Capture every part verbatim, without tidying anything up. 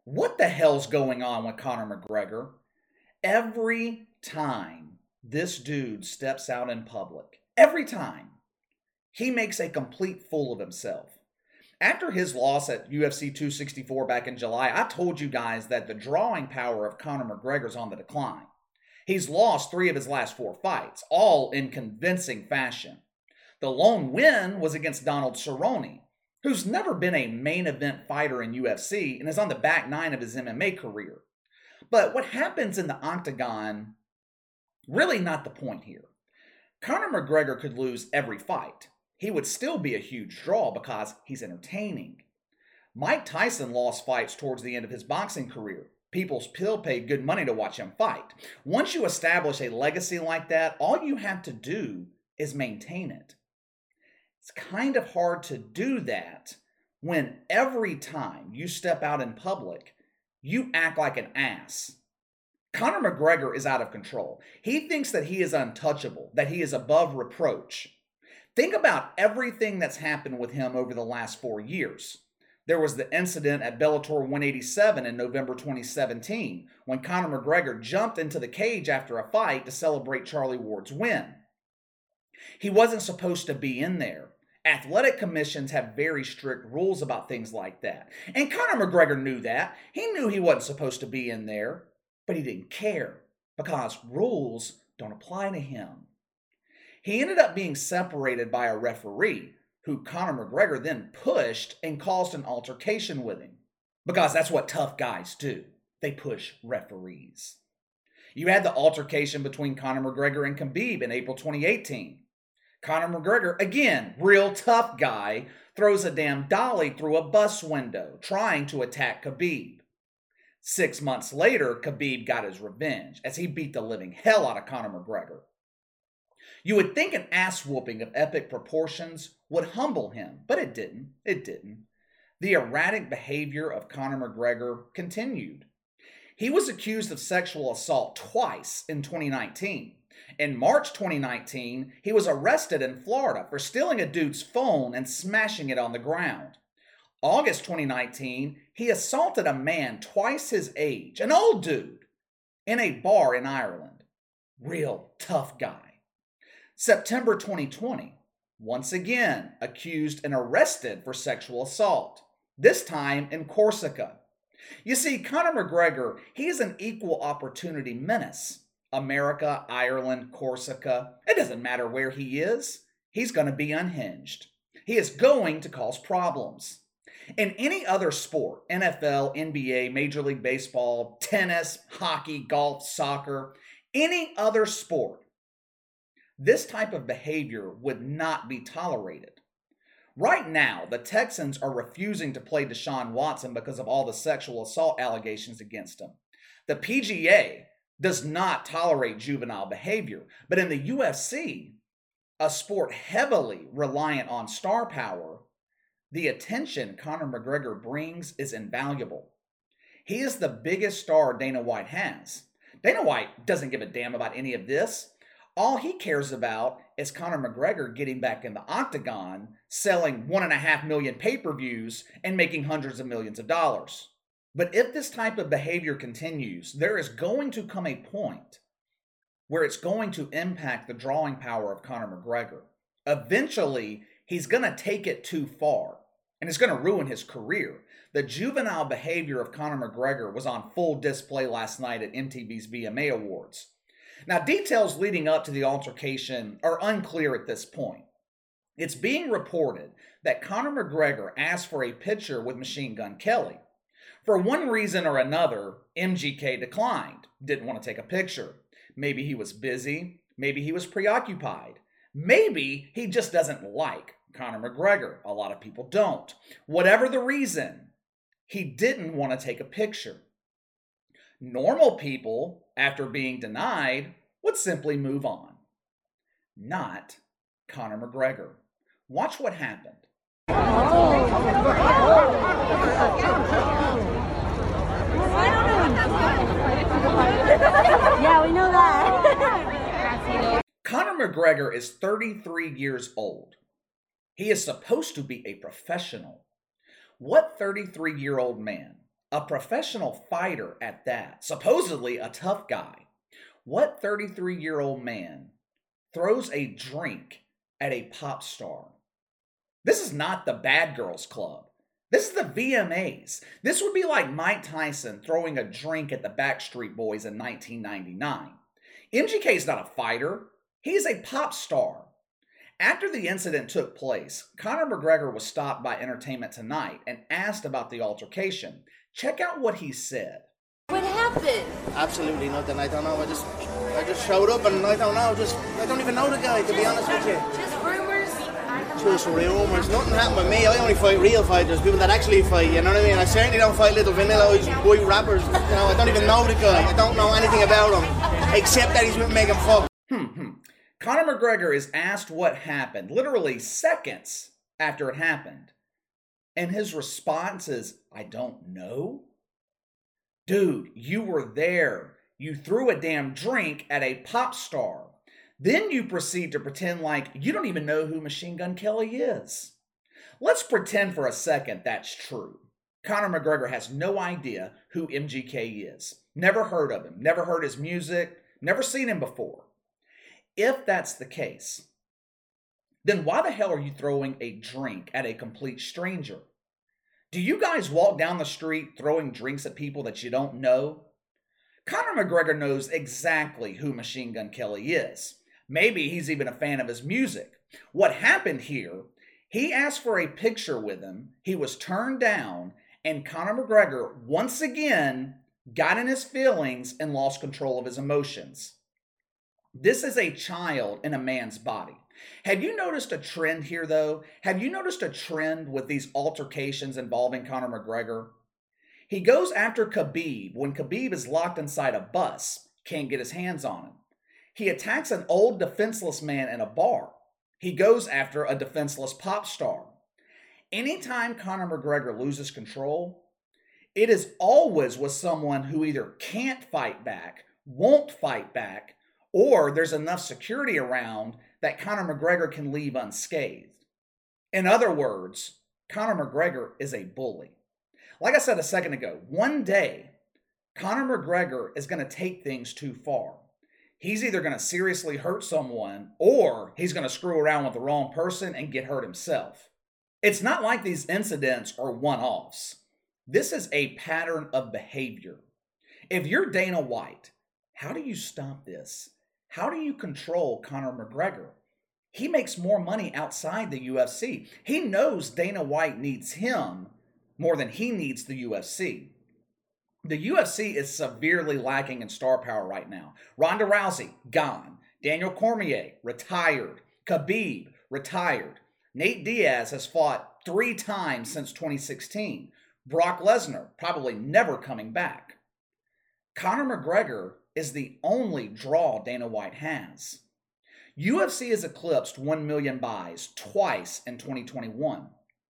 What the hell's going on with Conor McGregor? Every time this dude steps out in public, every time, he makes a complete fool of himself. After his loss at U F C two sixty-four back in July, I told you guys that the drawing power of Conor McGregor's on the decline. He's lost three of his last four fights, all in convincing fashion. The lone win was against Donald Cerrone, who's never been a main event fighter in U F C and is on the back nine of his M M A career. But what happens in the octagon, really not the point here. Conor McGregor could lose every fight. He would still be a huge draw because he's entertaining. Mike Tyson lost fights towards the end of his boxing career. People still paid good money to watch him fight. Once you establish a legacy like that, all you have to do is maintain it. It's kind of hard to do that when every time you step out in public, you act like an ass. Conor McGregor is out of control. He thinks that he is untouchable, that he is above reproach. Think about everything that's happened with him over the last four years. There was the incident at Bellator one eighty-seven in November twenty seventeen when Conor McGregor jumped into the cage after a fight to celebrate Charlie Ward's win. He wasn't supposed to be in there. Athletic commissions have very strict rules about things like that. And Conor McGregor knew that. He knew he wasn't supposed to be in there, but he didn't care because rules don't apply to him. He ended up being separated by a referee who Conor McGregor then pushed and caused an altercation with him. Because that's what tough guys do. They push referees. You had the altercation between Conor McGregor and Khabib in April twenty eighteen. Conor McGregor, again, real tough guy, throws a damn dolly through a bus window trying to attack Khabib. Six months later, Khabib got his revenge as he beat the living hell out of Conor McGregor. You would think an ass whooping of epic proportions would humble him, but it didn't. It didn't. The erratic behavior of Conor McGregor continued. He was accused of sexual assault twice in twenty nineteen. In March twenty nineteen, he was arrested in Florida for stealing a dude's phone and smashing it on the ground. August twenty nineteen, he assaulted a man twice his age, an old dude, in a bar in Ireland. Real tough guy. September twenty twenty, once again accused and arrested for sexual assault, this time in Corsica. You see, Conor McGregor, he is an equal opportunity menace. America, Ireland, Corsica, it doesn't matter where he is, he's going to be unhinged. He is going to cause problems. In any other sport, N F L, N B A, Major League Baseball, tennis, hockey, golf, soccer, any other sport, this type of behavior would not be tolerated. Right now, the Texans are refusing to play Deshaun Watson because of all the sexual assault allegations against him. The P G A does not tolerate juvenile behavior, but in the U F C, a sport heavily reliant on star power, the attention Conor McGregor brings is invaluable. He is the biggest star Dana White has. Dana White doesn't give a damn about any of this. All he cares about is Conor McGregor getting back in the octagon, selling one and a half million pay-per-views, and making hundreds of millions of dollars. But if this type of behavior continues, there is going to come a point where it's going to impact the drawing power of Conor McGregor. Eventually, he's going to take it too far, and it's going to ruin his career. The juvenile behavior of Conor McGregor was on full display last night at M T V's V M A Awards. Now, details leading up to the altercation are unclear at this point. It's being reported that Conor McGregor asked for a picture with Machine Gun Kelly. For one reason or another, M G K declined, didn't want to take a picture. Maybe he was busy, maybe he was preoccupied. Maybe he just doesn't like Conor McGregor. A lot of people don't. Whatever the reason, he didn't want to take a picture. Normal people, after being denied, would simply move on. Not Conor McGregor. Watch what happened. Yeah, we know that. Conor McGregor is thirty-three years old. He is supposed to be a professional. What thirty-three-year-old man, a professional fighter at that, supposedly a tough guy. What thirty-three-year-old man throws a drink at a pop star? This is not the Bad Girls Club. This is the V M As. This would be like Mike Tyson throwing a drink at the Backstreet Boys in nineteen ninety-nine. M G K is not a fighter. He is a pop star. After the incident took place, Conor McGregor was stopped by Entertainment Tonight and asked about the altercation. Check out what he said. What happened? Absolutely nothing. I don't know. I just, I just showed up and I don't know. Just, I don't even know the guy, to be honest with you. Just rumors. Just rumours. Nothing happened with me. I only fight real fighters, people that actually fight. You know what I mean? I certainly don't fight little vanilla boy rappers. You know, I don't even know the guy. I don't know anything about him except that he's with Megan Fox. Hmm. hmm. Conor McGregor is asked what happened, literally seconds after it happened. And his response is, I don't know. Dude, you were there. You threw a damn drink at a pop star. Then you proceed to pretend like you don't even know who Machine Gun Kelly is. Let's pretend for a second that's true. Conor McGregor has no idea who M G K is. Never heard of him. Never heard his music. Never seen him before. If that's the case, then why the hell are you throwing a drink at a complete stranger? Do you guys walk down the street throwing drinks at people that you don't know? Conor McGregor knows exactly who Machine Gun Kelly is. Maybe he's even a fan of his music. What happened here, he asked for a picture with him, he was turned down, and Conor McGregor once again got in his feelings and lost control of his emotions. This is a child in a man's body. Have you noticed a trend here, though? Have you noticed a trend with these altercations involving Conor McGregor? He goes after Khabib when Khabib is locked inside a bus, can't get his hands on him. He attacks an old defenseless man in a bar. He goes after a defenseless pop star. Anytime Conor McGregor loses control, it is always with someone who either can't fight back, won't fight back, or there's enough security around that Conor McGregor can leave unscathed. In other words, Conor McGregor is a bully. Like I said a second ago, one day, Conor McGregor is going to take things too far. He's either going to seriously hurt someone, or he's going to screw around with the wrong person and get hurt himself. It's not like these incidents are one-offs. This is a pattern of behavior. If you're Dana White, how do you stop this? How do you control Conor McGregor? He makes more money outside the U F C. He knows Dana White needs him more than he needs the U F C. The U F C is severely lacking in star power right now. Ronda Rousey, gone. Daniel Cormier, retired. Khabib, retired. Nate Diaz has fought three times since twenty sixteen. Brock Lesnar, probably never coming back. Conor McGregor is the only draw Dana White has. U F C has eclipsed one million buys twice in twenty twenty-one.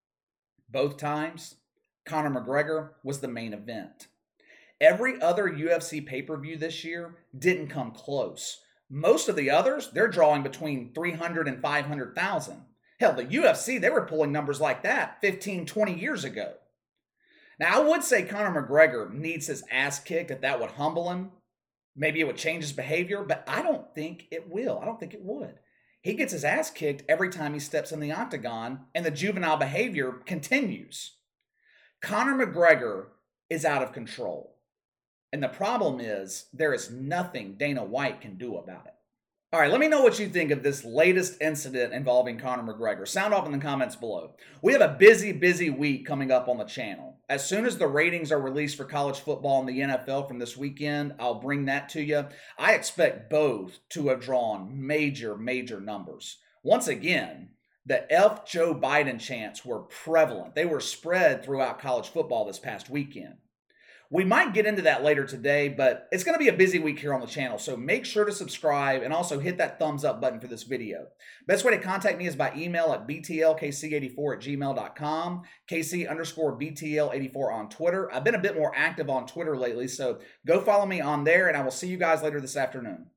Both times, Conor McGregor was the main event. Every other U F C pay-per-view this year didn't come close. Most of the others, they're drawing between three hundred and five hundred thousand. Hell, the U F C, they were pulling numbers like that fifteen, twenty years ago. Now, I would say Conor McGregor needs his ass kicked if that would humble him. Maybe it would change his behavior, but I don't think it will. I don't think it would. He gets his ass kicked every time he steps in the octagon, and the juvenile behavior continues. Conor McGregor is out of control. And the problem is, there is nothing Dana White can do about it. All right, let me know what you think of this latest incident involving Conor McGregor. Sound off in the comments below. We have a busy, busy week coming up on the channel. As soon as the ratings are released for college football and the N F L from this weekend, I'll bring that to you. I expect both to have drawn major, major numbers. Once again, the F Joe Biden chants were prevalent. They were spread throughout college football this past weekend. We might get into that later today, but it's going to be a busy week here on the channel, so make sure to subscribe and also hit that thumbs up button for this video. Best way to contact me is by email at b t l k c eighty-four at gmail dot com, kc underscore b t l eighty-four on Twitter. I've been a bit more active on Twitter lately, so go follow me on there, and I will see you guys later this afternoon.